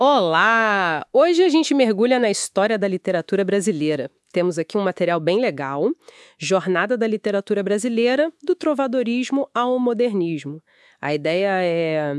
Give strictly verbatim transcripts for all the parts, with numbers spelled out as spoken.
Olá! Hoje a gente mergulha na história da literatura brasileira. Temos aqui um material bem legal, Jornada da Literatura Brasileira, do trovadorismo ao modernismo. A ideia é,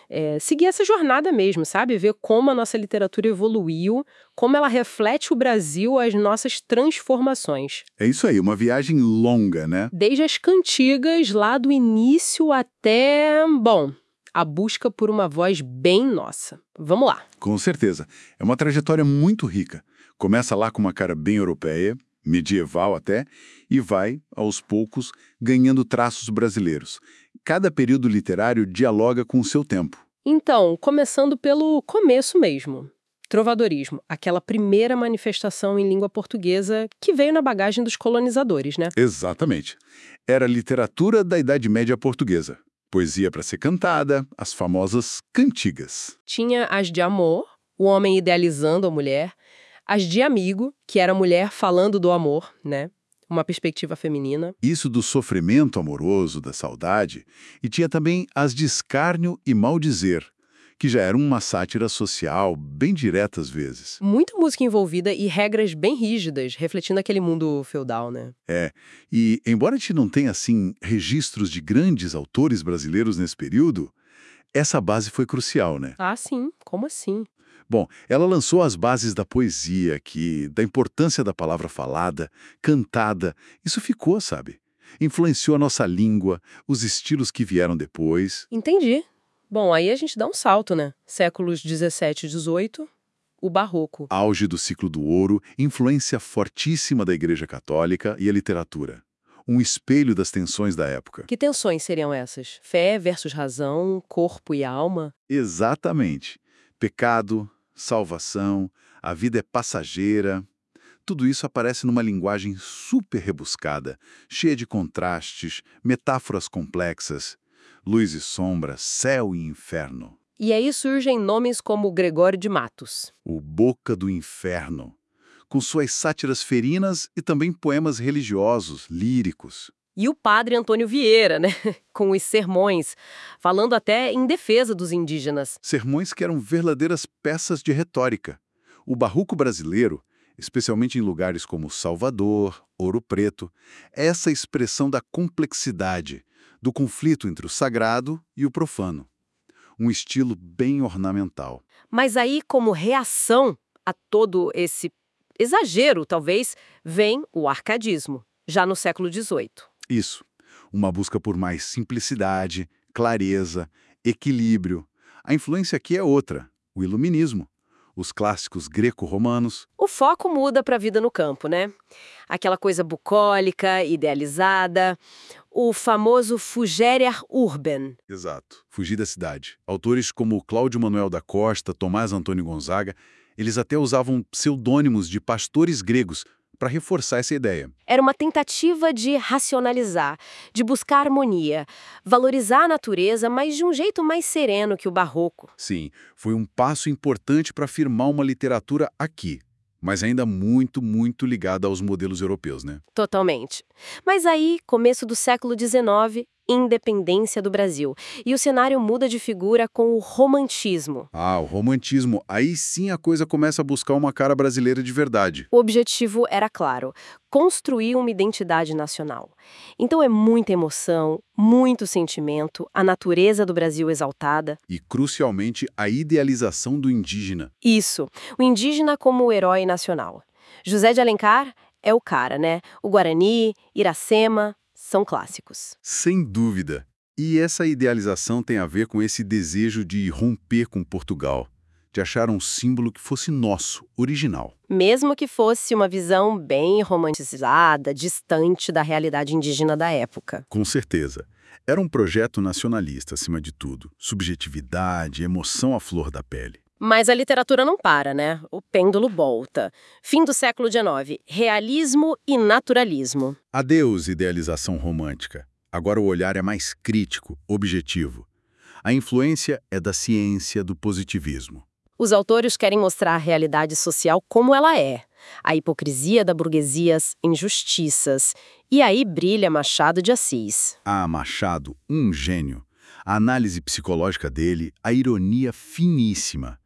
é seguir essa jornada mesmo, sabe? Ver como a nossa literatura evoluiu, como ela reflete o Brasil, as nossas transformações. É isso aí, uma viagem longa, né? Desde as cantigas, lá do início até, bom, a busca por uma voz bem nossa. Vamos lá. Com certeza. É uma trajetória muito rica. Começa lá com uma cara bem europeia, medieval até, e vai, aos poucos, ganhando traços brasileiros. Cada período literário dialoga com o seu tempo. Então, começando pelo começo mesmo. Trovadorismo, aquela primeira manifestação em língua portuguesa que veio na bagagem dos colonizadores, né? Exatamente. Era a literatura da Idade Média portuguesa. Poesia para ser cantada, as famosas cantigas. Tinha as de amor, o homem idealizando a mulher, as de amigo, que era a mulher falando do amor, né? Uma perspectiva feminina. Isso do sofrimento amoroso, da saudade, e tinha também as de escárnio e maldizer, que já eram uma sátira social bem direta às vezes. Muita música envolvida e regras bem rígidas, refletindo aquele mundo feudal, né? É, e embora a gente não tenha, assim, registros de grandes autores brasileiros nesse período, essa base foi crucial, né? Ah, sim. Como assim? Bom, ela lançou as bases da poesia aqui, da importância da palavra falada, cantada. Isso ficou, sabe? Influenciou a nossa língua, os estilos que vieram depois. Entendi. Bom, aí a gente dá um salto, né? Séculos dezessete e dezoito, o Barroco. Auge do ciclo do ouro, influência fortíssima da Igreja Católica e a literatura. Um espelho das tensões da época. Que tensões seriam essas? Fé versus razão, corpo e alma? Exatamente. Pecado, salvação, a vida é passageira. Tudo isso aparece numa linguagem super rebuscada, cheia de contrastes, metáforas complexas, luz e sombra, céu e inferno. E aí surgem nomes como Gregório de Matos. O Boca do Inferno, com suas sátiras ferinas e também poemas religiosos, líricos. E o padre Antônio Vieira, né? Com os sermões, falando até em defesa dos indígenas. Sermões que eram verdadeiras peças de retórica. O barroco brasileiro, especialmente em lugares como Salvador, Ouro Preto, é essa expressão da complexidade, do conflito entre o sagrado e o profano. Um estilo bem ornamental. Mas aí, como reação a todo esse exagero, talvez, vem o arcadismo, já no século dezoito. Isso. Uma busca por mais simplicidade, clareza, equilíbrio. A influência aqui é outra, o iluminismo. Os clássicos greco-romanos. O foco muda para a vida no campo, né? Aquela coisa bucólica, idealizada, o famoso Fugere Urban. Exato. Fugir da cidade. Autores como Cláudio Manuel da Costa, Tomás Antônio Gonzaga, eles até usavam pseudônimos de pastores gregos para reforçar essa ideia. Era uma tentativa de racionalizar, de buscar harmonia, valorizar a natureza, mas de um jeito mais sereno que o barroco. Sim, foi um passo importante para afirmar uma literatura aqui, mas ainda muito, muito ligada aos modelos europeus, né? Totalmente. Mas aí, começo do século dezenove, independência do Brasil. E o cenário muda de figura com o romantismo. Ah, o romantismo. Aí sim a coisa começa a buscar uma cara brasileira de verdade. O objetivo era claro, construir uma identidade nacional. Então é muita emoção, muito sentimento, a natureza do Brasil exaltada. E, crucialmente, a idealização do indígena. Isso, o indígena como o herói nacional. José de Alencar é o cara, né? O Guarani, Iracema, são clássicos. Sem dúvida. E essa idealização tem a ver com esse desejo de romper com Portugal, de achar um símbolo que fosse nosso, original. Mesmo que fosse uma visão bem romantizada, distante da realidade indígena da época. Com certeza. Era um projeto nacionalista, acima de tudo. Subjetividade, emoção à flor da pele. Mas a literatura não para, né? O pêndulo volta. Fim do século dezenove. Realismo e naturalismo. Adeus, idealização romântica. Agora o olhar é mais crítico, objetivo. A influência é da ciência, do positivismo. Os autores querem mostrar a realidade social como ela é. A hipocrisia da burguesia, as injustiças. E aí brilha Machado de Assis. Ah, Machado, um gênio. A análise psicológica dele, a ironia finíssima.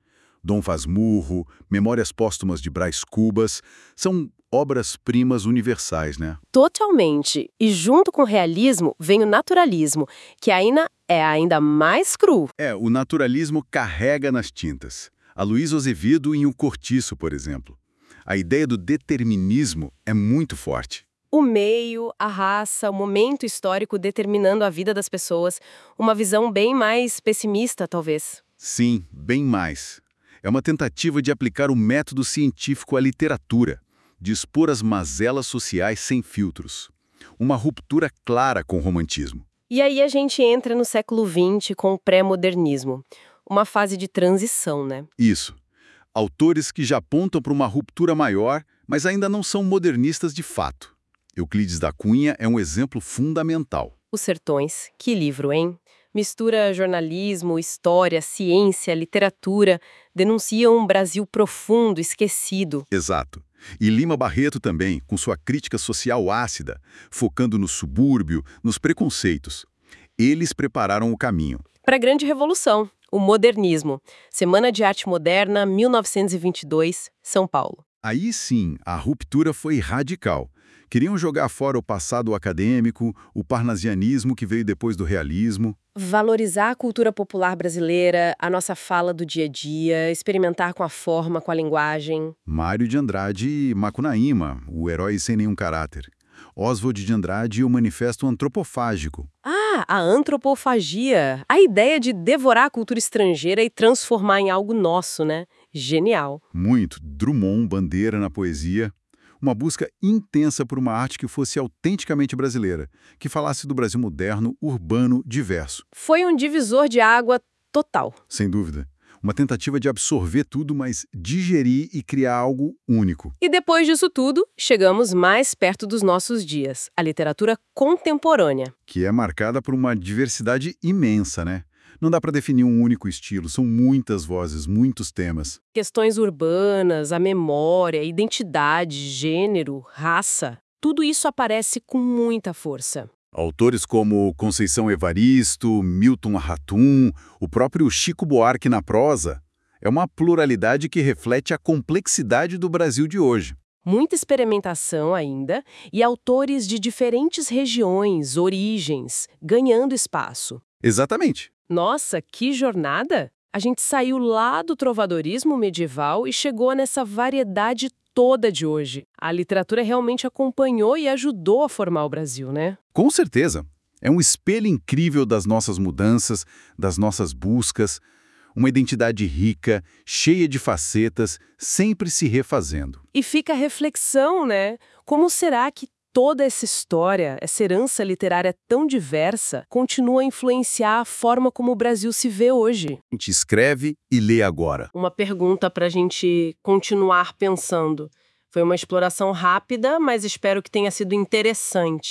Dom Fasmurro, Memórias Póstumas de Brás Cubas, são obras-primas universais, né? Totalmente. E junto com o realismo vem o naturalismo, que ainda é ainda mais cru. É, o naturalismo carrega nas tintas. Aloysio Azevedo em O Cortiço, por exemplo. A ideia do determinismo é muito forte. O meio, a raça, o momento histórico determinando a vida das pessoas, uma visão bem mais pessimista, talvez. Sim, bem mais. É uma tentativa de aplicar o método científico à literatura, de expor as mazelas sociais sem filtros. Uma ruptura clara com o romantismo. E aí a gente entra no século vinte com o pré-modernismo. Uma fase de transição, né? Isso. Autores que já apontam para uma ruptura maior, mas ainda não são modernistas de fato. Euclides da Cunha é um exemplo fundamental. Os Sertões, que livro, hein? Mistura jornalismo, história, ciência, literatura, denuncia um Brasil profundo, esquecido. Exato. E Lima Barreto também, com sua crítica social ácida, focando no subúrbio, nos preconceitos. Eles prepararam o caminho. Para a grande revolução, o modernismo. Semana de Arte Moderna, mil novecentos e vinte e dois, São Paulo. Aí sim, a ruptura foi radical. Queriam jogar fora o passado acadêmico, o parnasianismo que veio depois do realismo. Valorizar a cultura popular brasileira, a nossa fala do dia a dia, experimentar com a forma, com a linguagem. Mário de Andrade e Macunaíma, o herói sem nenhum caráter. Oswald de Andrade e o Manifesto Antropofágico. Ah, a antropofagia. A ideia de devorar a cultura estrangeira e transformar em algo nosso, né? Genial. Muito. Drummond, Bandeira na poesia. Uma busca intensa por uma arte que fosse autenticamente brasileira, que falasse do Brasil moderno, urbano, diverso. Foi um divisor de água total. Sem dúvida. Uma tentativa de absorver tudo, mas digerir e criar algo único. E depois disso tudo, chegamos mais perto dos nossos dias, a literatura contemporânea. Que é marcada por uma diversidade imensa, né? Não dá para definir um único estilo, são muitas vozes, muitos temas. Questões urbanas, a memória, identidade, gênero, raça, tudo isso aparece com muita força. Autores como Conceição Evaristo, Milton Ratum, o próprio Chico Buarque na prosa. É uma pluralidade que reflete a complexidade do Brasil de hoje. Muita experimentação ainda e autores de diferentes regiões, origens, ganhando espaço. Exatamente. Nossa, que jornada! A gente saiu lá do trovadorismo medieval e chegou nessa variedade toda de hoje. A literatura realmente acompanhou e ajudou a formar o Brasil, né? Com certeza. É um espelho incrível das nossas mudanças, das nossas buscas, uma identidade rica, cheia de facetas, sempre se refazendo. E fica a reflexão, né? Como será que toda essa história, essa herança literária tão diversa, continua a influenciar a forma como o Brasil se vê hoje? A gente escreve e lê agora. Uma pergunta para a gente continuar pensando. Foi uma exploração rápida, mas espero que tenha sido interessante.